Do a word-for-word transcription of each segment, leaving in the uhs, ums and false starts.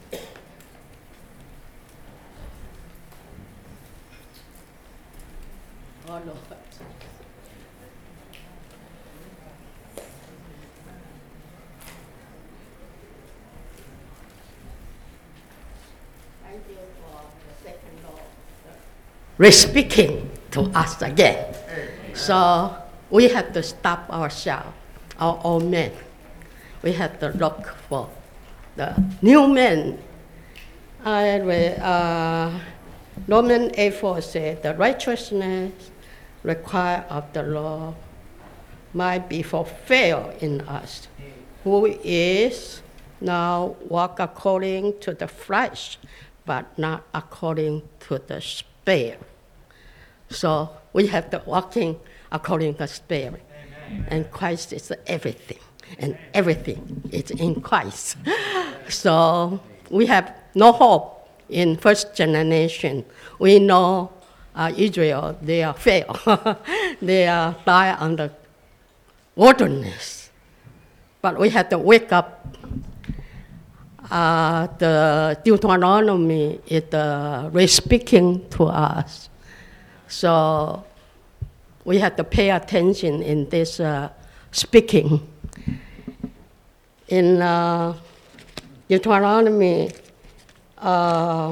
Oh, Lord. Thank you for the second Lord re-speaking to us again. So we have to stop ourselves, our old men. We have to look for the new men. I read, uh, Romans eight four said, the righteousness required of the law might be fulfilled in us, who is now walk according to the flesh, but not according to the spirit. So we have to walking according to the spirit. Amen. And Christ is everything, and everything is in Christ. So we have no hope in first generation. We know uh, Israel, they are failed. They are die on the wilderness. But we have to wake up. Uh, the Deuteronomy is uh, re-speaking to us. So we have to pay attention in this uh, speaking. In uh, Deuteronomy, uh,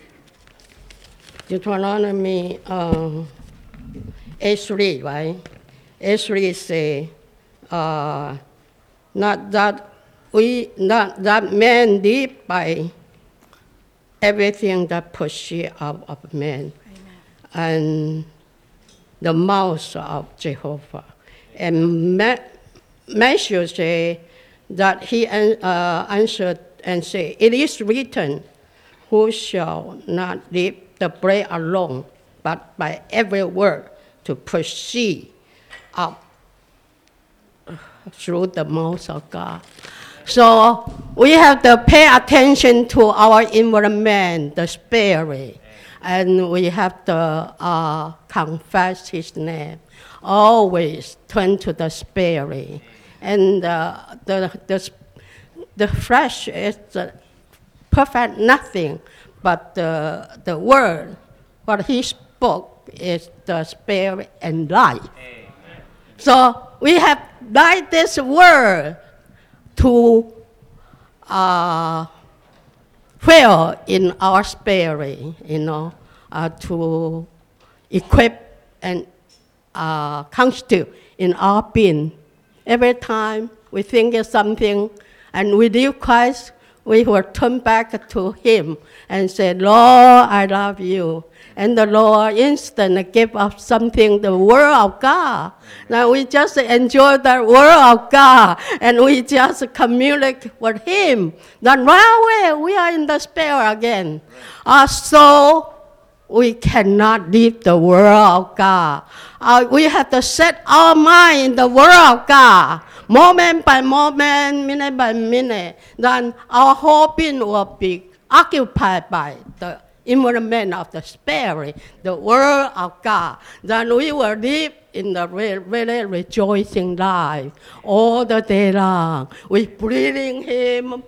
Deuteronomy uh, eight three, right? eight three say, uh, not that we, not that man live by everything that proceeds out of man. Amen. And the mouth of Jehovah. And Ma- Matthew say that he uh, answered and said, it is written, who shall not live the bread alone, but by every word to proceed out through the mouth of God. So we have to pay attention to our environment, the spirit, and we have to uh, confess His name. Always turn to the spirit, and uh, the the the flesh is uh, perfect nothing, but the the word, what He spoke, is the spirit and life. Amen. So we have died this word to uh, fill in our spirit, you know, uh, to equip and uh, constitute in our being. Every time we think of something and we leave Christ, we will turn back to Him and say, Lord, I love you. And the Lord instantly give us something, the Word of God. Now we just enjoy the Word of God, and we just communicate with Him. Then right away, we are in the Spirit again. Uh, so we cannot leave the Word of God. Uh, we have to set our mind in the Word of God, moment by moment, minute by minute. Then our whole being will be occupied by the environment of the Spirit, the Word of God. Then we will live in the really, really rejoicing life all the day long. We breathing Him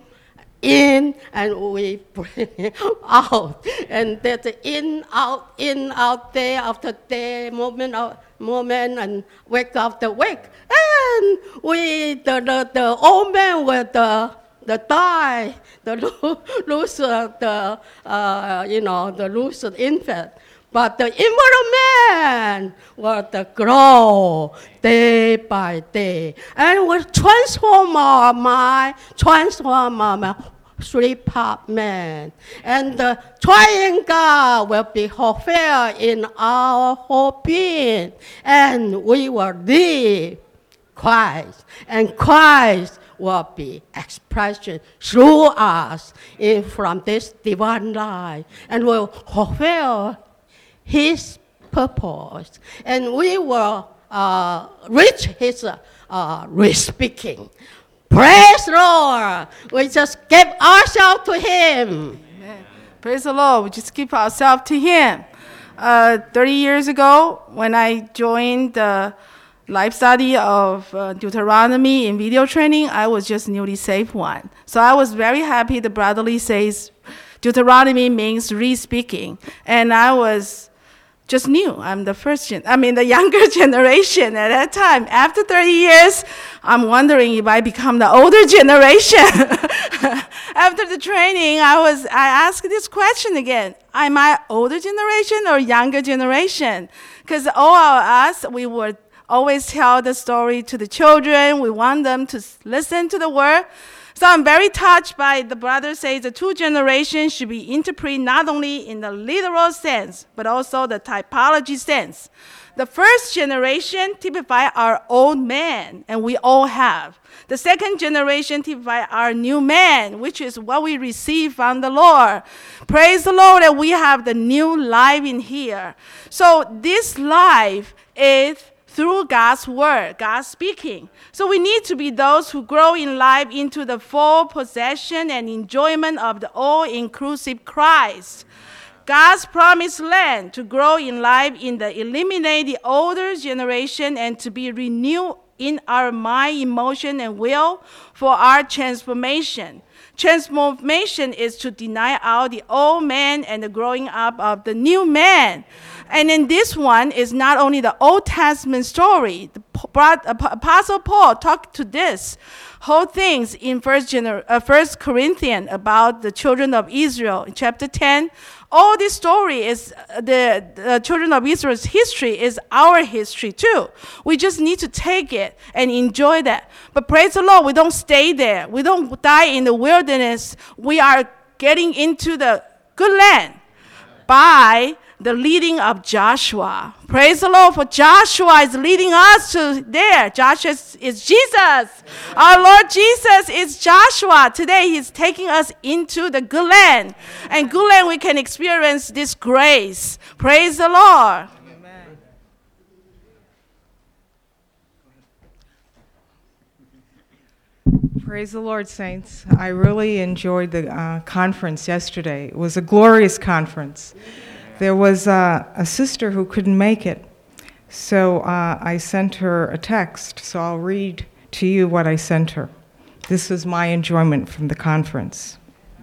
in and we breathe Him out. And that's in, out, in, out, day after day, moment of moment, and wake after wake. And we, the, the, the old man with the the die, the lose uh, the uh, you know the lose infant, but the environment will grow day by day, and will transform our mind, transform our mind, three-part man, and the triune God will be fulfilled in our whole being, and we will live Christ, and Christ will be expression through us in, from this divine life, and will fulfill His purpose, and we will uh, reach His uh, re-speaking. Praise the Lord! We just give ourselves to Him. Amen. Praise the Lord! We just give ourselves to Him. Uh, Thirty years ago, when I joined the live study of uh, Deuteronomy in video training, I was just newly saved one. So I was very happy the brotherly says Deuteronomy means re-speaking. And I was just new. I'm the first gen, I mean the younger generation at that time. After thirty years, I'm wondering if I become the older generation. After the training, I was I asked this question again. Am I older generation or younger generation? Because all of us, we would always tell the story to the children. We want them to listen to the word. So I'm very touched by the brother says the two generations should be interpreted not only in the literal sense, but also the typology sense. The first generation typifies our old man, and we all have. The second generation typifies our new man, which is what we receive from the Lord. Praise the Lord that we have the new life in here. So this life is through God's word, God speaking. So we need to be those who grow in life into the full possession and enjoyment of the all-inclusive Christ. God's promised land to grow in life in the eliminate the older generation and to be renewed in our mind, emotion, and will for our transformation. Transformation is to deny out the old man and the growing up of the new man. And then this one is not only the Old Testament story. The Apostle Paul talked to this whole things in First, Gener- uh, First Corinthians about the children of Israel in chapter ten. All this story is uh, the, the children of Israel's history is our history too. We just need to take it and enjoy that. But praise the Lord, we don't stay there. We don't die in the wilderness. We are getting into the good land by the leading of Joshua. Praise the Lord, for Joshua is leading us to there. Joshua is, is Jesus. Our Lord Jesus is Joshua. Today he's taking us into the good land. And good land we can experience this grace. Praise the Lord. Amen. Praise the Lord, saints. I really enjoyed the uh, conference yesterday. It was a glorious conference. There was uh, a sister who couldn't make it, so uh, I sent her a text, so I'll read to you what I sent her. This was my enjoyment from the conference.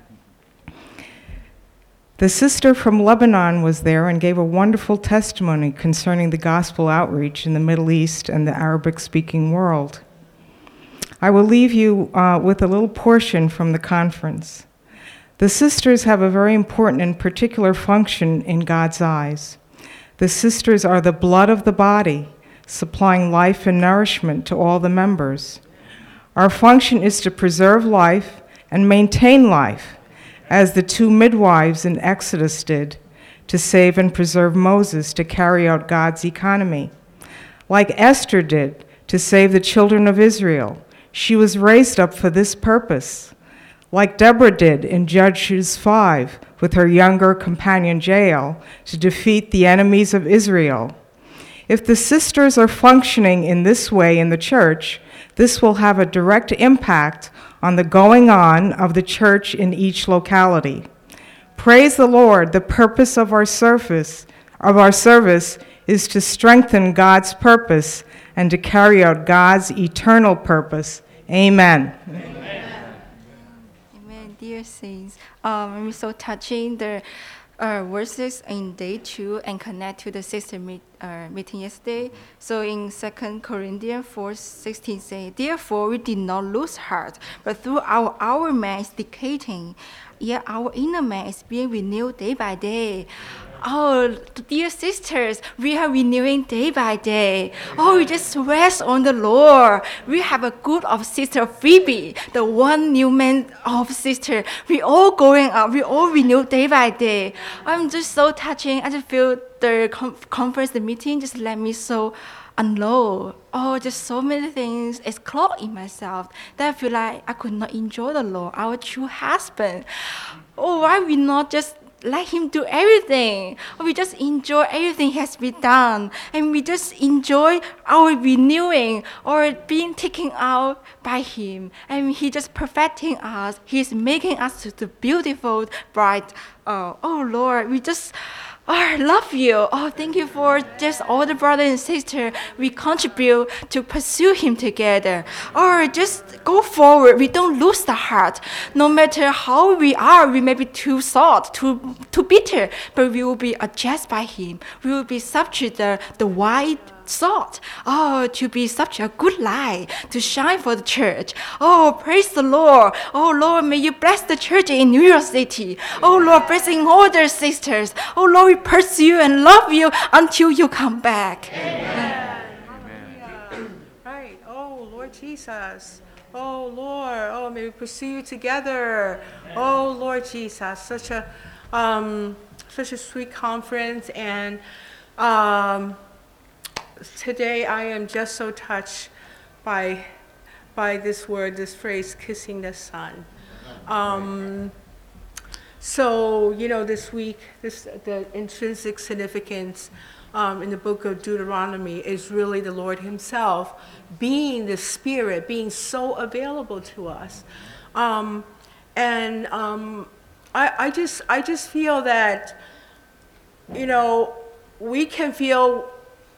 The sister from Lebanon was there and gave a wonderful testimony concerning the gospel outreach in the Middle East and the Arabic-speaking world. I will leave you uh, with a little portion from the conference. The sisters have a very important and particular function in God's eyes. The sisters are the blood of the body, supplying life and nourishment to all the members. Our function is to preserve life and maintain life, as the two midwives in Exodus did, to save and preserve Moses to carry out God's economy. Like Esther did to save the children of Israel, she was raised up for this purpose. Like Deborah did in Judges five with her younger companion Jael to defeat the enemies of Israel. If the sisters are functioning in this way in the church, this will have a direct impact on the going on of the church in each locality. Praise the Lord, the purpose of our service, of our service is to strengthen God's purpose and to carry out God's eternal purpose. Amen. Amen. Dear saints, um, it's so touching the uh, verses in day two and connect to the sister meet, uh, meeting yesterday. So in Second Corinthians four sixteen say, therefore we did not lose heart, but through our outer man is decaying, yet our inner man is being renewed day by day. Oh, dear sisters, we are renewing day by day. Oh, we just rest on the Lord. We have a group of Sister Phoebe, the one new man of sister. We all going up. We all renew day by day. I'm just so touching. I just feel the conference, the meeting just let me so unload. Oh, just so many things is clogged in myself that I feel like I could not enjoy the Lord, our true husband. Oh, why we not just let him do everything? We just enjoy everything he has been done, and we just enjoy our renewing or being taken out by him, and he just perfecting us. He's making us to the beautiful, bright. Uh, oh Lord, we just Oh, I love you. Oh, thank you for just all the brother and sister. We contribute to pursue him together. Or just go forward. We don't lose the heart. No matter how we are, we may be too salt, too too bitter, but we will be adjusted by him. We will be subject to the, the white salt. Oh, to be such a good light, to shine for the church. Oh, praise the Lord. Oh, Lord, may you bless the church in New York City. Oh, Lord, blessing all their sisters. Oh, Lord, we pursue and love you until you come back. Amen. Right. Oh, Lord Jesus. Oh, Lord. Oh, may we pursue you together. Oh, Lord Jesus. Such a, um, such a sweet conference. And, um, today I am just so touched by, by this word, this phrase, kissing the Son. Um, so, you know, this week, this, the intrinsic significance um, in the book of Deuteronomy is really the Lord himself being the Spirit, being so available to us. Um, and um, I, I, just, I just feel that, you know, we can feel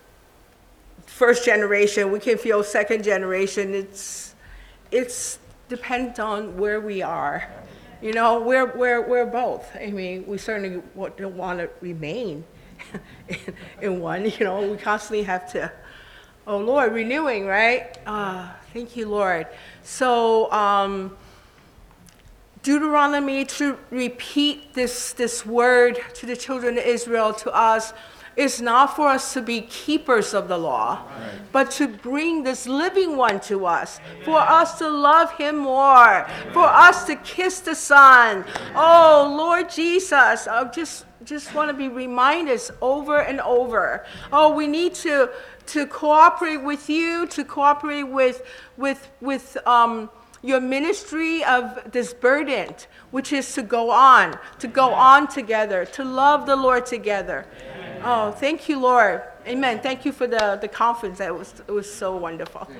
first generation, we can feel second generation. It's, it's depends on where we are. You know, we're, we're, we're both. I mean, we certainly don't want to remain in, in one. You know, we constantly have to, oh Lord, renewing, right? Uh, thank you, Lord. So, um, Deuteronomy, to repeat this, this word to the children of Israel, to us, is not for us to be keepers of the law, right, but to bring this living one to us, amen, for us to love him more, amen, for us to kiss the Son. Oh, Lord Jesus, I just, just want to be reminded over and over. Oh, we need to, to cooperate with you, to cooperate with, with, with, um, your ministry of this burden, which is to go on, to go on together, to love the Lord together. Amen. Oh, thank you, Lord. Amen. Thank you for the, the conference. That was, it was so wonderful.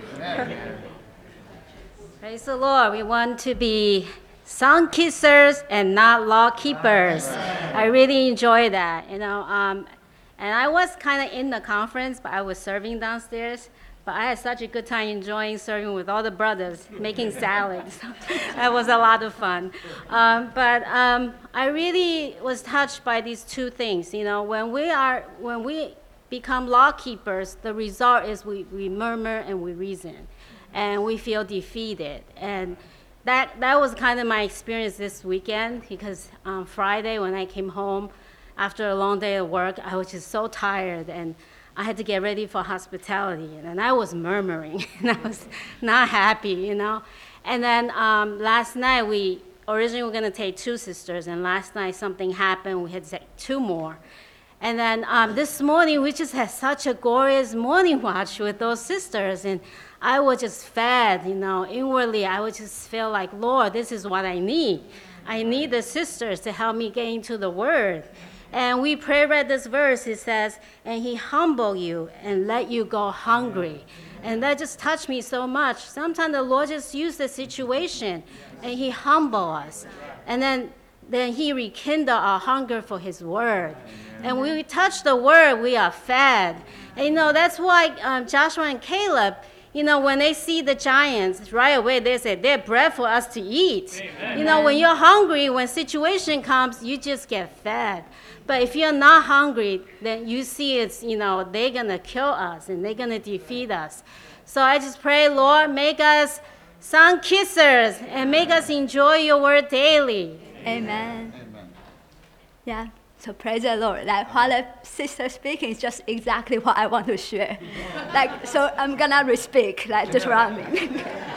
Praise the Lord. We want to be sun kissers and not law keepers. I really enjoy that, you know. Um, and I was kind of in the conference, but I was serving downstairs. But I had such a good time enjoying serving with all the brothers, making salads. That was a lot of fun. Um, but um, I really was touched by these two things. You know, when we are, when we become law keepers, the result is we, we murmur and we reason, and we feel defeated. And that that was kind of my experience this weekend, because on Friday when I came home after a long day of work, I was just so tired, and I had to get ready for hospitality, and I was murmuring, and I was not happy, you know. And then um, last night, we originally were going to take two sisters, and last night something happened. We had to take two more. And then um, this morning, we just had such a glorious morning watch with those sisters, and I was just fed, you know, inwardly. I would just feel like, Lord, this is what I need. I need the sisters to help me get into the Word. And we pray read this verse. It says, and he humble you and let you go hungry. And that just touched me so much. Sometimes the Lord just used the situation and he humble us. And then, then he rekindle our hunger for his word. And when we touch the word, we are fed. And you know, that's why um, Joshua and Caleb, you know, when they see the giants, right away they say, they're bread for us to eat. Amen. You know, when you're hungry, when situation comes, you just get fed. But if you're not hungry, then you see it's, you know, they're going to kill us and they're going to defeat us. So I just pray, Lord, make us sun kissers and make us enjoy your word daily. Amen. Amen. Yeah. So praise the Lord. Like while the sister speaking is just exactly what I want to share. Like, so I'm gonna re-speak like Deuteronomy.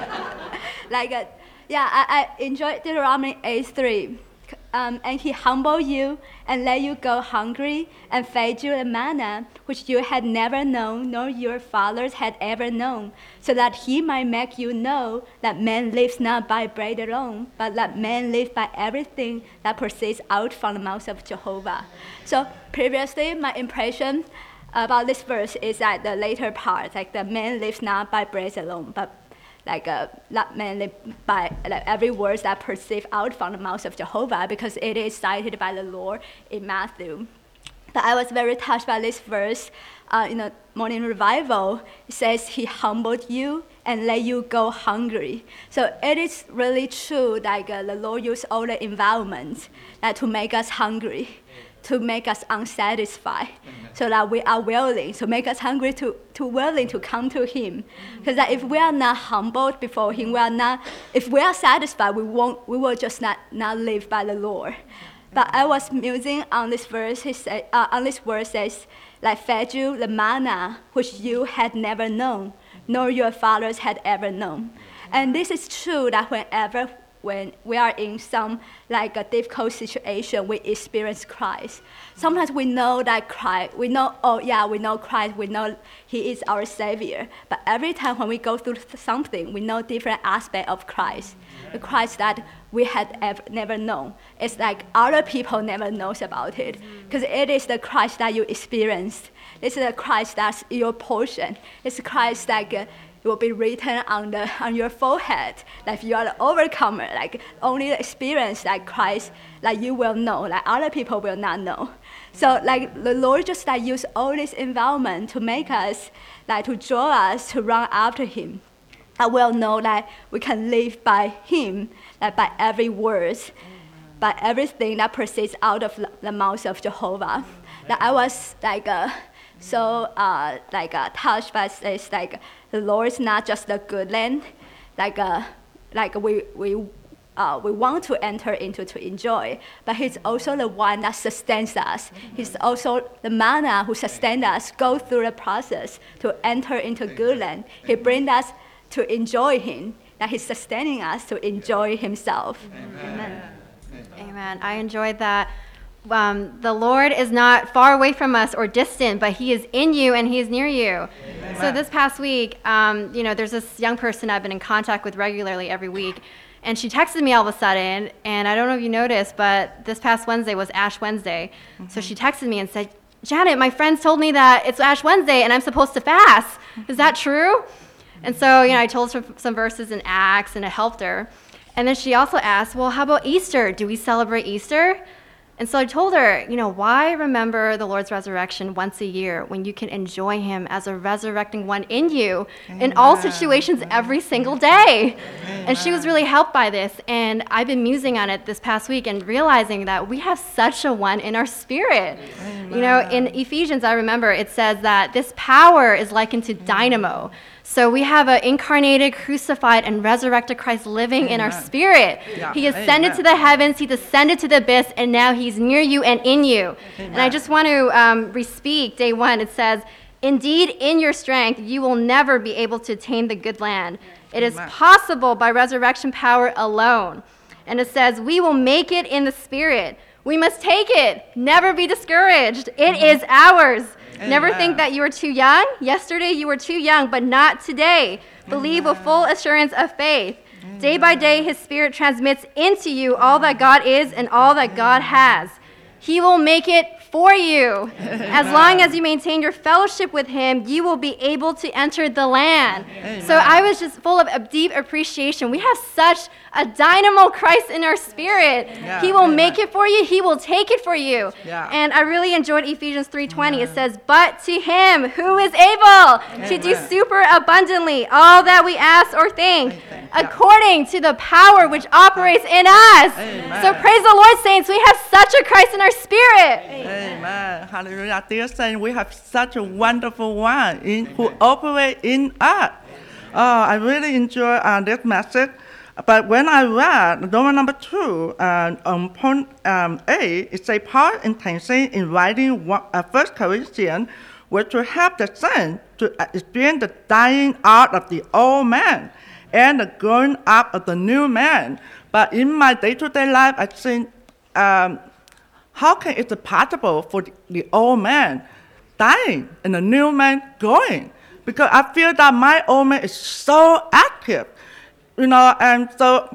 like, uh, yeah, I, I enjoyed Deuteronomy eight three. Um, and he humbled you and let you go hungry and fed you the manna which you had never known, nor your fathers had ever known, so that he might make you know that man lives not by bread alone, but that man lives by everything that proceeds out from the mouth of Jehovah. So previously, my impression about this verse is that the later part, like the man lives not by bread alone, but like uh, not mainly by like every word that proceed out from the mouth of Jehovah, because it is cited by the Lord in Matthew. But I was very touched by this verse uh, in the morning revival. It says, He humbled you and let you go hungry. So it is really true that uh, the Lord used all the environment uh, to make us hungry, to make us unsatisfied, so that we are willing, to make us hungry, to, to willing to come to Him. Because if we are not humbled before Him, we are not, if we are satisfied, we won't, we will just not, not live by the Lord. But I was musing on this verse, he said, uh, on this verse says, like fed you the manna which you had never known, nor your fathers had ever known. And this is true that whenever when we are in some like a difficult situation, we experience Christ. Sometimes we know that Christ, we know, oh yeah, we know Christ, we know He is our Savior. But every time when we go through something, we know different aspect of Christ. The Christ that we had ever, never known. It's like other people never knows about it. Because it is the Christ that you experienced. This is the Christ that's your portion. It's the Christ that uh, will be written on the on your forehead. Like you are the overcomer. Like only the experience like Christ, like you will know, like other people will not know. So like the Lord just like use all this environment to make us, like to draw us to run after Him. I will know that we can live by Him, like by every word, by everything that proceeds out of the mouth of Jehovah. That I was like uh, so uh, like uh, touched by this, like the Lord is not just the good land, like uh, like we we uh, we want to enter into to enjoy, but He's also the one that sustains us. He's also the manna who sustains us, go through the process to enter into good land. He brings us to enjoy Him, that He's sustaining us to enjoy Himself. Amen. Amen. Amen. I enjoyed that. Um, the Lord is not far away from us or distant, but He is in you and He is near you. Amen. So this past week, um, you know, there's this young person I've been in contact with regularly every week, and she texted me all of a sudden, and I don't know if you noticed, but this past Wednesday was Ash Wednesday. Mm-hmm. So she texted me and said, Janet, my friends told me that it's Ash Wednesday and I'm supposed to fast. Is that true? And so, you know, I told her some verses in Acts, and it helped her. And then she also asked, well, how about Easter? Do we celebrate Easter? And so I told her, you know, why remember the Lord's resurrection once a year when you can enjoy Him as a resurrecting one in you Amen. In all situations every single day? Amen. And she was really helped by this. And I've been musing on it this past week and realizing that we have such a one in our spirit. Amen. You know, in Ephesians, I remember it says that this power is likened to dynamo. So we have an incarnated, crucified, and resurrected Christ living Amen. In our spirit. Yeah. He ascended Amen. To the heavens, He descended to the abyss, and now He's near you and in you. Amen. And I just want to um, re-speak day one. It says, indeed, in your strength, you will never be able to attain the good land. It Amen. Is possible by resurrection power alone. And it says, we will make it in the spirit. We must take it. Never be discouraged. It mm-hmm. is ours. Amen. Never think that you are too young. Yesterday you were too young, but not today. Believe Amen. With full assurance of faith. Amen. Day by day, His Spirit transmits into you all that God is and all that God has. He will make it for you. Amen. As long as you maintain your fellowship with Him, you will be able to enter the land. Amen. So I was just full of a deep appreciation. We have such a dynamo Christ in our spirit. Yeah. He will Amen. Make it for you. He will take it for you. Yeah. And I really enjoyed Ephesians three twenty. Amen. It says, but to Him who is able Amen. To do super abundantly all that we ask or think, Amen. According to the power which operates in us. Amen. So praise the Lord, saints. We have such a Christ in our spirit. Amen. Amen. Hallelujah. Dear saints, we have such a wonderful one in, who operates in us. Oh, I really enjoy uh, this message. But when I read Roman number two, uh, on point um, A, it says Paul's intention in writing one, uh, First Corinthians was to help the saints to experience the dying out of the old man and the growing up of the new man. But in my day-to-day life, I think, um, how can it be possible for the, the old man dying and the new man growing? Because I feel that my old man is so active. You know, and so,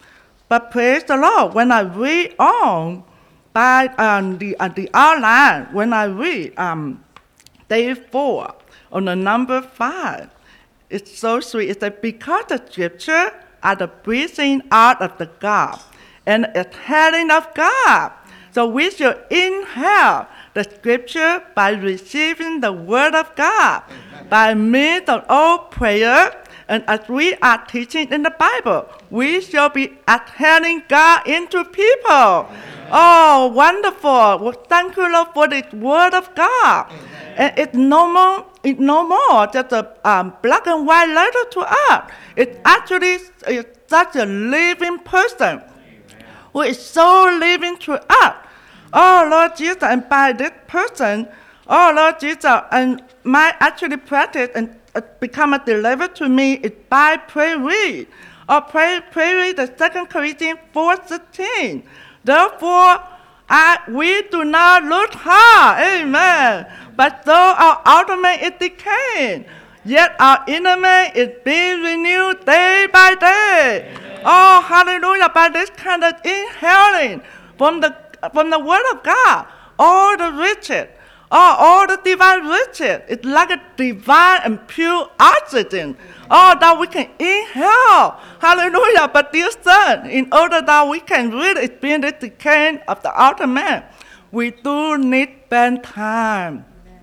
but praise the Lord, when I read on by um, the, uh, the outline, when I read um, day four on the number five, it's so sweet. It's that because the scripture are the breathing out of the God and the exhaling of God. So we should inhale the scripture by receiving the word of God, by means of all prayer. And as we are teaching in the Bible, we shall be adhering God into people. Oh, wonderful. Well, thank you, Lord, for the word of God. And it's no more, it's no more just a um, black and white letter to us. It actually is such a living person who is so living to us. Oh, Lord Jesus, and by this person, oh, Lord Jesus, and my actually practice and uh, become a deliverer to me is by prayer read. Or pray, pray read the Second Corinthians four sixteen. Therefore, I, we do not look hard, amen. But though our outer man is decaying, yet our inner man is being renewed day by day. Amen. Oh, hallelujah, by this kind of inhaling from the, from the word of God, all the riches, oh, all the divine riches, it's like a divine and pure oxygen. Oh, that we can inhale. Hallelujah. But dear son, in order that we can really experience the decay of the outer man, we do need spend time.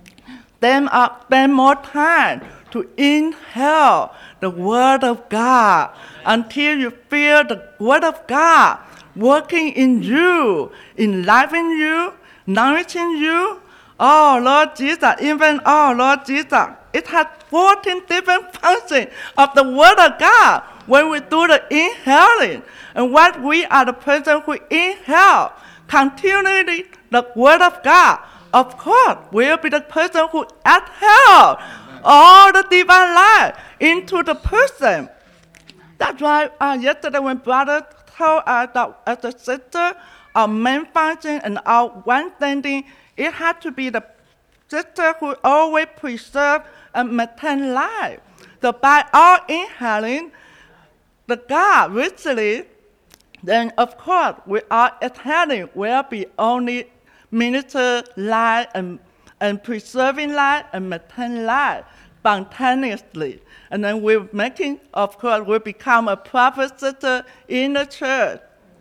Then uh, spend more time to inhale the word of God until you feel the word of God working in you, enlivening you, nourishing you. Oh, Lord Jesus, even, oh, Lord Jesus, it has fourteen different functions of the Word of God when we do the inhaling. And what we are the person who inhale continually the Word of God, of course, will be the person who exhale all the divine life into the person. That's why uh, yesterday when brother told us that as a sister, our main function and our one standing, it had to be the sister who always preserve and maintain life. So by our inhaling the God richly, then of course we are exhaling will be only minister life and, and preserving life and maintain life spontaneously. And then we're making, of course, we become a prophet sister in the church.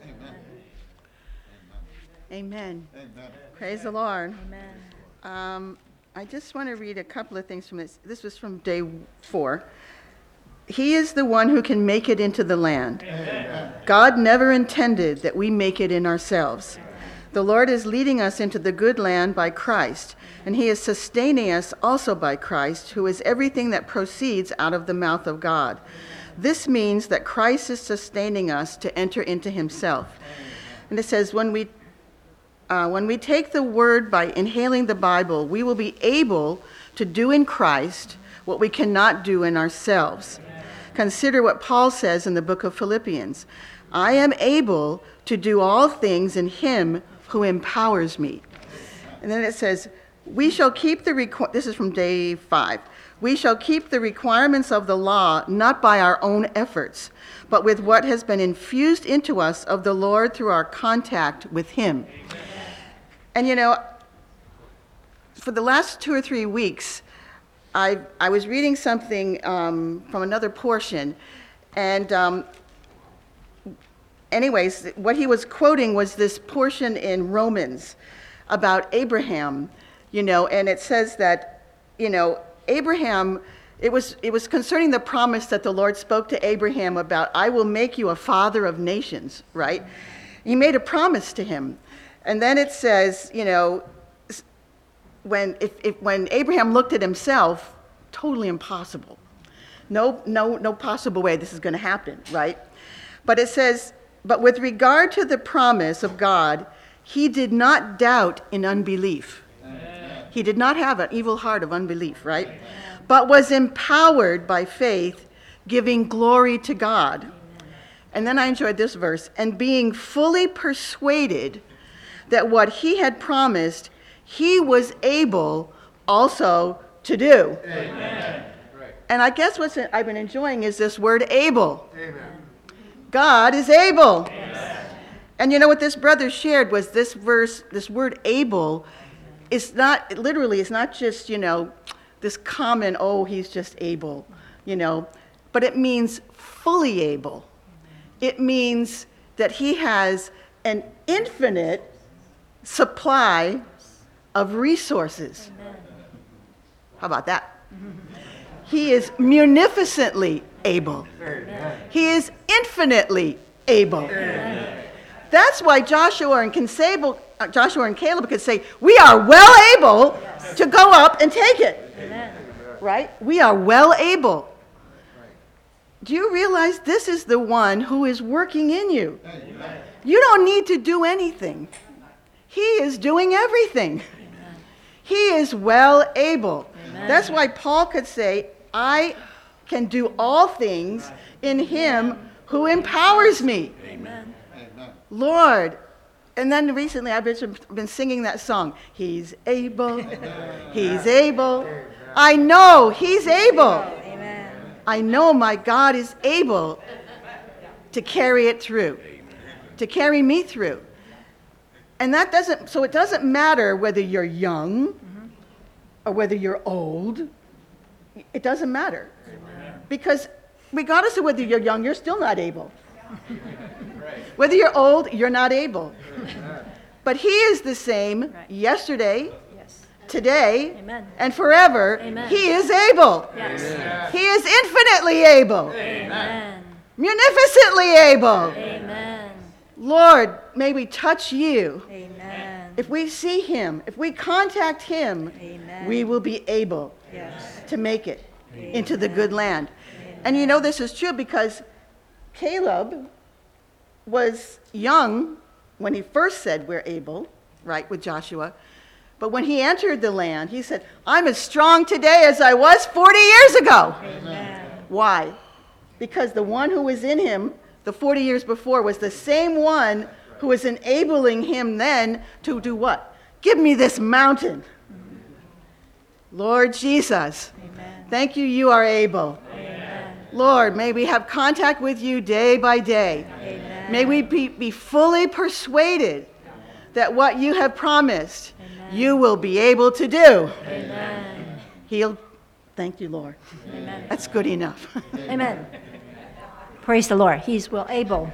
Amen. Amen. Praise the Lord. Amen. Um, I just want to read a couple of things from this. This was from day four. He is the one who can make it into the land. Amen. God never intended that we make it in ourselves. The Lord is leading us into the good land by Christ, and he is sustaining us also by Christ, who is everything that proceeds out of the mouth of God. This means that Christ is sustaining us to enter into himself. And it says, when we Uh, when we take the word by inhaling the Bible, we will be able to do in Christ what we cannot do in ourselves. Consider what Paul says in the book of Philippians. I am able to do all things in him who empowers me. And then it says, we shall keep the, requ- this is from day five. We shall keep the requirements of the law not by our own efforts, but with what has been infused into us of the Lord through our contact with him. Amen. And you know, for the last two or three weeks, I I was reading something um, from another portion, and um, anyways, what he was quoting was this portion in Romans about Abraham, you know, and it says that, you know, Abraham, it was it was concerning the promise that the Lord spoke to Abraham about, I will make you a father of nations, right? He made a promise to him. And then it says, you know, when if, if when Abraham looked at himself, totally impossible. No, no, no possible way this is going to happen, right? But it says, but with regard to the promise of God, he did not doubt in unbelief. Amen. He did not have an evil heart of unbelief, right? Amen. But was empowered by faith, giving glory to God. Amen. And then I enjoyed this verse, and being fully persuaded that what he had promised, he was able also to do. Amen. And I guess what I've been enjoying is this word able. Amen. God is able. Amen. And you know what this brother shared was this verse, this word able, is not, literally, it's not just, you know, this common, oh, he's just able, you know, but it means fully able. It means that he has an infinite supply of resources. How about that? He is munificently able. He is infinitely able. That's why Joshua and Consable, uh, Joshua and Caleb could say, we are well able to go up and take it. Right? We are well able. Do you realize this is the one who is working in you? You don't need to do anything. He is doing everything. He is well able. That's why Paul could say, I can do all things in him who empowers me. Amen. Lord. And then recently I've been, been singing that song. He's able. He's able. I know he's able. I know my God is able to carry it through, to carry me through. And that doesn't, so it doesn't matter whether you're young or whether you're old. It doesn't matter. Because regardless of whether you're young, you're still not able. Whether you're old, you're not able. But he is the same yesterday, today, Amen. And forever. Amen. He is able. Yes. He is infinitely able. Amen. Munificently able. Amen. Lord, may we touch you. Amen. If we see him, if we contact him, Amen. we will be able Yes. to make it into the good land. And you know this is true because Caleb was young when he first said we're able, right, with Joshua. But when he entered the land, he said, I'm as strong today as I was forty years ago. Amen. Why? Because the one who was in him the forty years before was the same one who was enabling him then to do what? Give me this mountain. Lord Jesus, Amen. Thank you, you are able. Amen. Lord, may we have contact with you day by day. Amen. May we be, be fully persuaded that what you have promised, Amen. You will be able to do. Amen. He'll, thank you, Lord. Amen. That's good enough. Amen. Praise the Lord. He is well able.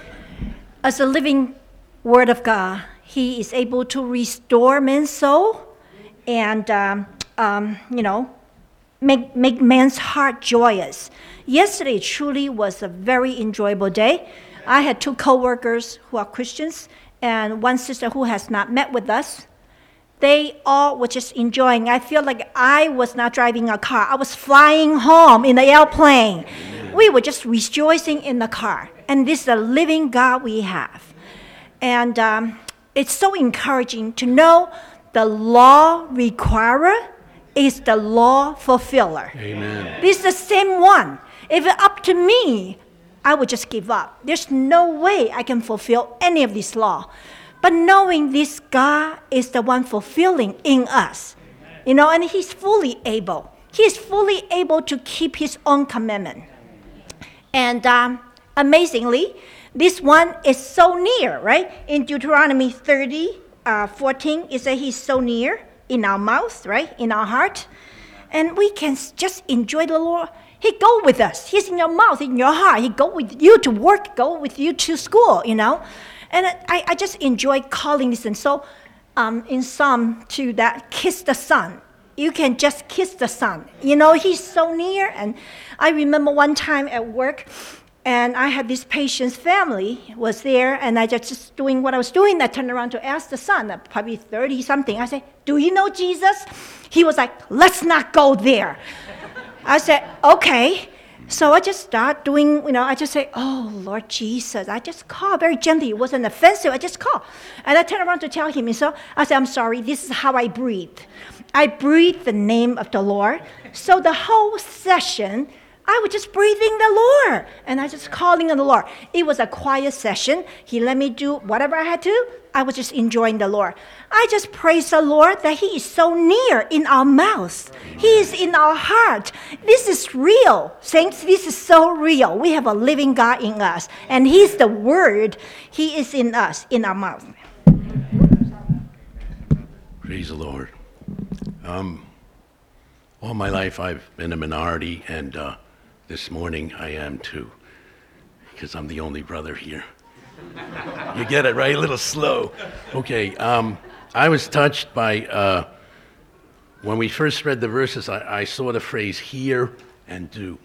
As a living word of God, he is able to restore man's soul and, um, um, you know, make, make man's heart joyous. Yesterday truly was a very enjoyable day. I had two co-workers who are Christians and one sister who has not met with us. They all were just enjoying. I feel like I was not driving a car. I was flying home in the airplane. We were just rejoicing in the car. And this is the living God we have. And um, it's so encouraging to know the law requirer is the law fulfiller. Amen. This is the same one. If it's up to me, I would just give up. There's no way I can fulfill any of this law. But knowing this God is the one fulfilling in us, you know, and he's fully able. He is fully able to keep his own commandment. And um, amazingly, this one is so near, right? In Deuteronomy thirty, uh, fourteen, it says he's so near in our mouth, right? In our heart. And we can just enjoy the Lord. He go with us. He's in your mouth, in your heart. He go with you to work, go with you to school, you know. And I, I just enjoy calling this. And so um, in Psalm two, that kiss the Son. You can just kiss the Son. You know, he's so near. And I remember one time at work, and I had this patient's family was there, and I just, just doing what I was doing. I turned around to ask the son, uh, probably thirty-something. I said, do you know Jesus? He was like, let's not go there. I said, okay. So I just start doing, you know, I just say, oh, Lord Jesus. I just call very gently. It wasn't offensive. I just call. And I turn around to tell him. And so I said, I'm sorry. This is how I breathe. I breathe the name of the Lord. So the whole session, I was just breathing the Lord. And I just calling on the Lord. It was a quiet session. He let me do whatever I had to. I was just enjoying the Lord. I just praise the Lord that he is so near in our mouths. He is in our heart. This is real. Saints, this is so real. We have a living God in us. And he's the word. He is in us, in our mouth. Praise the Lord. Um, all my life I've been a minority, and uh, this morning I am too, because I'm the only brother here. You get it, right? A little slow. Okay, um, I was touched by, uh, when we first read the verses, I, I saw the phrase hear and do.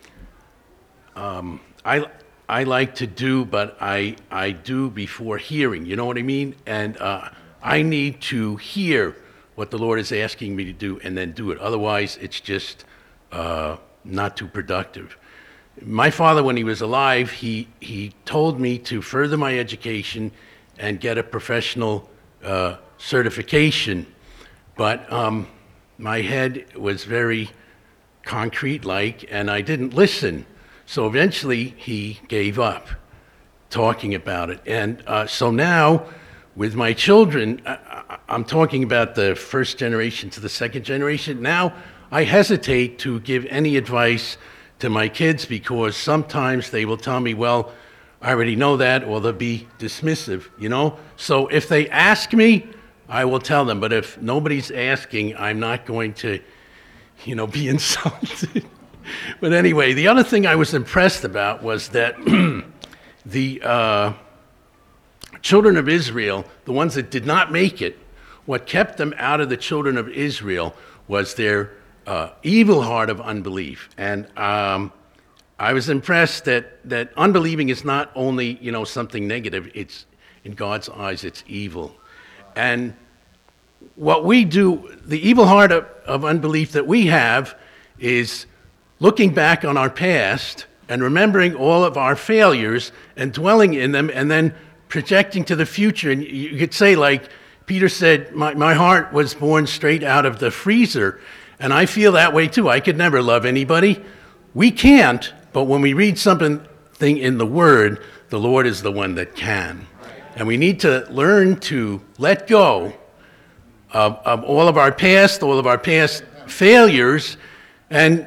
Um, I, I like to do, but I, I do before hearing, you know what I mean? And uh, I need to hear what the Lord is asking me to do and then do it. Otherwise, it's just uh, not too productive. My father, when he was alive, he, he told me to further my education and get a professional uh, certification. But um, my head was very concrete-like, and I didn't listen. So eventually, he gave up talking about it. And uh, so now, with my children, I, I'm talking about the first generation to the second generation. Now, I hesitate to give any advice to my kids because sometimes they will tell me, well, I already know that, or they'll be dismissive, you know? So if they ask me, I will tell them. But if nobody's asking, I'm not going to, you know, be insulted. But anyway, the other thing I was impressed about was that the uh, children of Israel, the ones that did not make it, what kept them out of the children of Israel was their uh, evil heart of unbelief. And um, I was impressed that, that unbelieving is not only, you know, something negative, it's, in God's eyes, it's evil. And what we do, the evil heart of, of unbelief that we have is looking back on our past and remembering all of our failures and dwelling in them and then projecting to the future. And you could say, like Peter said, my, my heart was born straight out of the freezer. And I feel that way too. I could never love anybody. We can't, but when we read something in the Word, the Lord is the one that can. And we need to learn to let go of, of all of our past, all of our past failures, and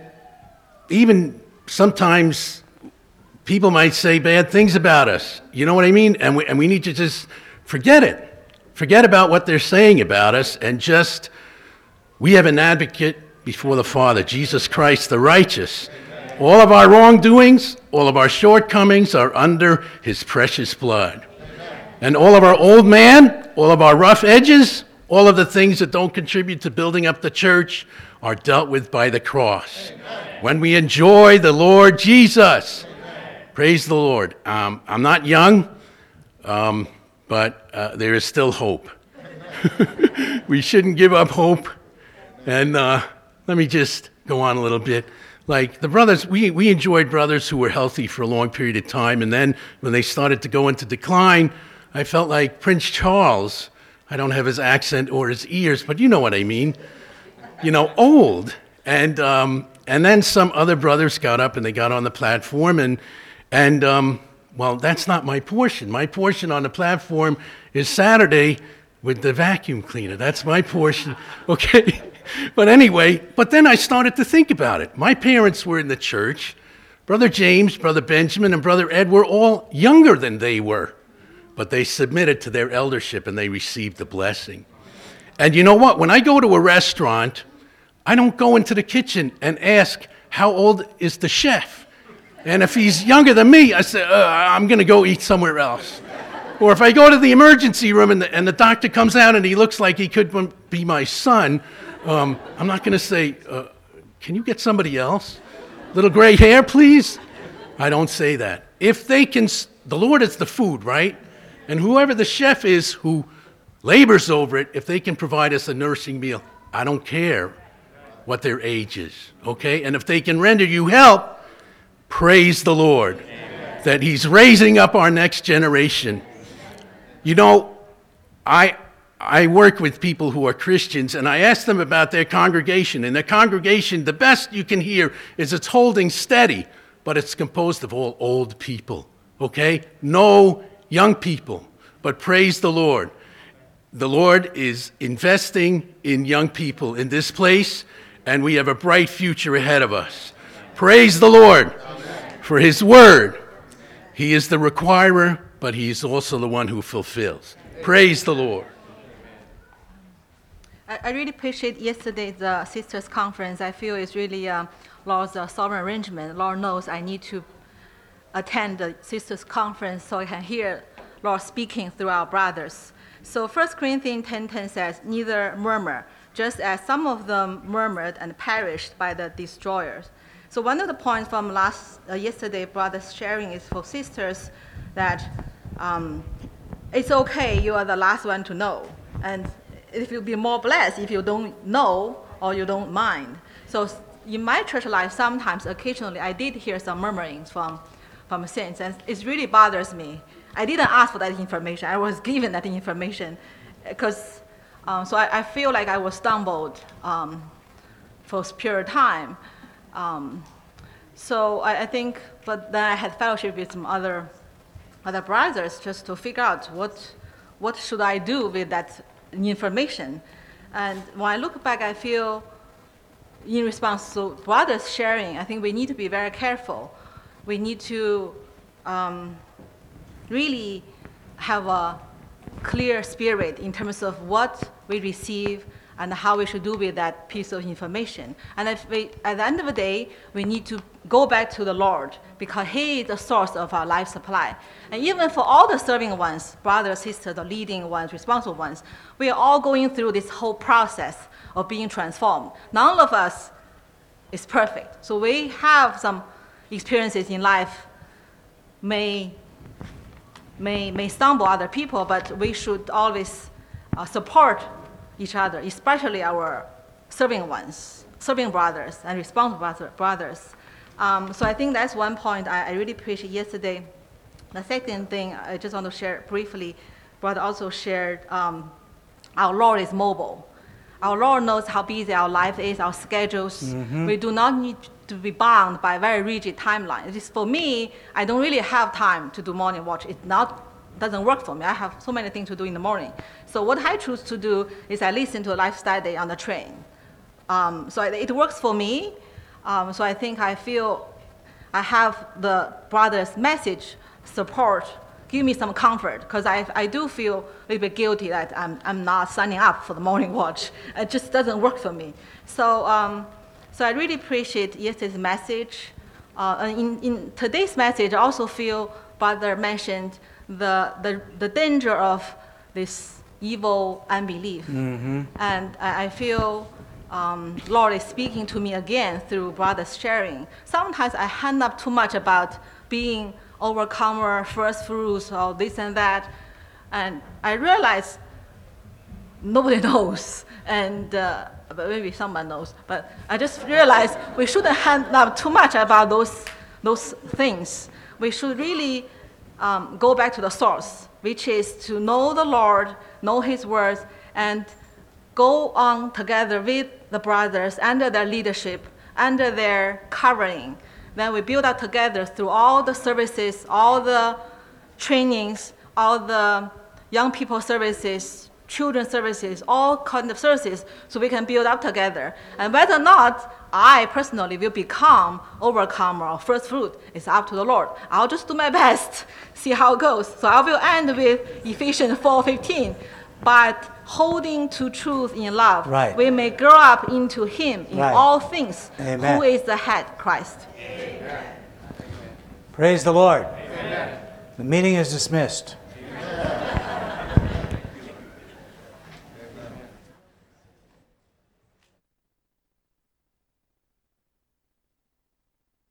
even sometimes people might say bad things about us. You know what I mean? And we, and we need to just forget it. Forget about what they're saying about us and just, we have an advocate before the Father, Jesus Christ the righteous. Amen. All of our wrongdoings, all of our shortcomings are under his precious blood. Amen. And all of our old man, all of our rough edges, all of the things that don't contribute to building up the church are dealt with by the cross. Amen. When we enjoy the Lord Jesus, amen. Praise the Lord. Um, I'm not young, um, but uh, there is still hope. We shouldn't give up hope. And uh, let me just go on a little bit. Like the brothers, we, we enjoyed brothers who were healthy for a long period of time. And then when they started to go into decline, I felt like Prince Charles. I don't have his accent or his ears, but you know what I mean. You know, old. And um, and then some other brothers got up and they got on the platform. And, and um, well, that's not my portion. My portion on the platform is Saturday with the vacuum cleaner. That's my portion, okay? But anyway, but then I started to think about it. My parents were in the church. Brother James, Brother Benjamin, and Brother Ed were all younger than they were. But they submitted to their eldership and they received the blessing. And you know what? When I go to a restaurant, I don't go into the kitchen and ask, how old is the chef? And if he's younger than me, I say, uh, I'm going to go eat somewhere else. Or if I go to the emergency room and the, and the doctor comes out and he looks like he could be my son, um, I'm not going to say, uh, can you get somebody else? Little gray hair, please? I don't say that. If they can, the Lord is the food, right? And whoever the chef is who labors over it, if they can provide us a nourishing meal, I don't care what their age is, okay? And if they can render you help, praise the Lord, amen. That he's raising up our next generation. You know, I I work with people who are Christians, and I ask them about their congregation. And their congregation, the best you can hear is it's holding steady, but it's composed of all old people, okay? No young people, but praise the Lord. The Lord is investing in young people in this place, and we have a bright future ahead of us. Praise the Lord for his word. He is the requirer, but he is also the one who fulfills. Praise the Lord. I, I really appreciate yesterday's uh, sisters' conference. I feel it's really uh, Lord's uh, sovereign arrangement. Lord knows I need to attend the sisters' conference so I can hear Lord speaking through our brothers. So First Corinthians ten ten says, neither murmur, just as some of them murmured and perished by the destroyers. So one of the points from last uh, yesterday, brothers sharing is for sisters that um, it's okay, you are the last one to know. And if you'll be more blessed if you don't know or you don't mind. So in my church life, sometimes, occasionally, I did hear some murmurings from, from saints, and it really bothers me. I didn't ask for that information. I was given that information. Because, um, so I, I feel like I was stumbled um, for a period of time. Um, so I, I think, but then I had fellowship with some other other brothers just to figure out what what should I do with that information. And when I look back, I feel in response to brothers sharing, I think we need to be very careful. We need to um, really have a clear spirit in terms of what we receive and how we should do with that piece of information. And if we, at the end of the day, we need to go back to the Lord because He is the source of our life supply. And even for all the serving ones, brothers, sisters, the leading ones, responsible ones, we are all going through this whole process of being transformed. None of us is perfect. So we have some experiences in life may, may, may stumble other people, but we should always uh, support each other, especially our serving ones, serving brothers and responsible brothers. Um, so I think that's one point I, I really appreciate yesterday. The second thing I just want to share briefly, brother also shared, um, our Lord is mobile. Our Lord knows how busy our life is, our schedules. Mm-hmm. We do not need to be bound by a very rigid timeline. It is for me, I don't really have time to do morning watch. It not doesn't work for me. I have so many things to do in the morning. So what I choose to do is I listen to a lifestyle day on the train. Um, so it works for me. Um, so I think I feel I have the brother's message support, give me some comfort, because I, I do feel a little bit guilty that I'm, I'm not signing up for the morning watch. It just doesn't work for me. So, um, so I really appreciate yesterday's message. Uh, and in, in today's message, I also feel brother mentioned the, the, the danger of this evil unbelief. Mm-hmm. And I, I feel um, Lord is speaking to me again through brothers sharing. Sometimes I hand up too much about being overcomer, first fruits, or this and that. And I realize nobody knows. And uh, but maybe someone knows. But I just realized we shouldn't hand up too much about those, those things. We should really Um, go back to the source, which is to know the Lord, know His words, and go on together with the brothers under their leadership, under their covering. Then we build up together through all the services, all the trainings, all the young people services, children services, all kinds of services, so we can build up together. And whether or not I personally will become overcomer or first fruit, it's up to the Lord. I'll just do my best, see how it goes. So I will end with Ephesians four fifteen. But holding to truth in love, right, we may grow up into Him in right. all things, Amen. Who is the head, Christ. Amen. Praise the Lord. Amen. The meeting is dismissed.